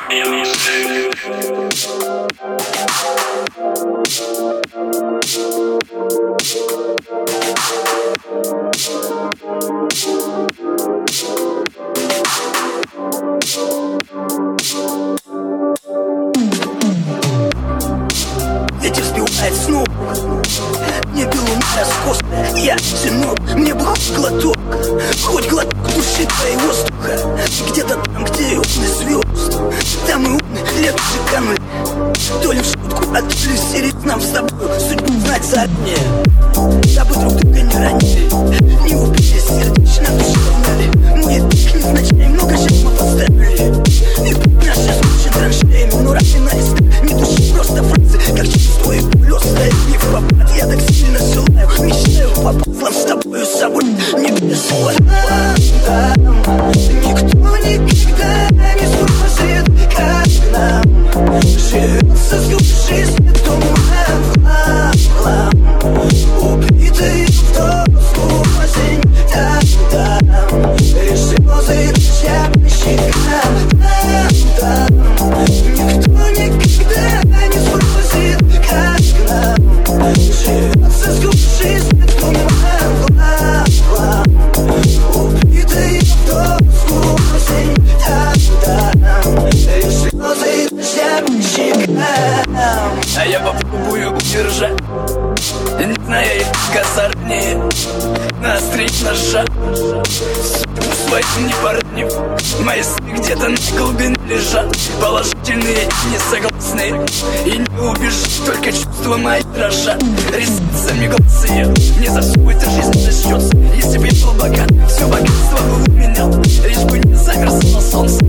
Ветер сбивает с ног, не пил у меня скос. Я сынок, мне бы хоть глоток души твоей воздуха. Где-то там, где окна звезд, там и умны легче канули. То ли в шутку, а то ли серить нам с тобой судьбу знать заранее. Дабы друг друга не ранили, не убили сердечно душевно. Мы так незначай много жертв мы поставили. И путь наш измучен траншеями, но разве на листах не души просто фразы, как чувство и боль оставить не в попад. Я так сильно желаю, мечтаю попасть нам с тобою с собой небес. Никто никогда не спросит, как нам живется с глубже жизни туман в хлам. Убитый в тоску осень, там решил заиграть я по щекам. Никто никогда не спросит, как нам живется с глубже жизни туман в хлам. Убитый в тоску осень, там решил заиграть я по щекам. А я попробую удержать, не зная языка заранее, наострить ножа. Судьбу свою не порнив, мои сны где-то на глубине лежат. Положительные и несогласные, и не убежишь, только чувства мои дрожат. Ресницами глаз ее, не за всю эту жизнь зачтется. Если бы я был богат, все богатство бы у меня, лишь бы не замерзло солнце.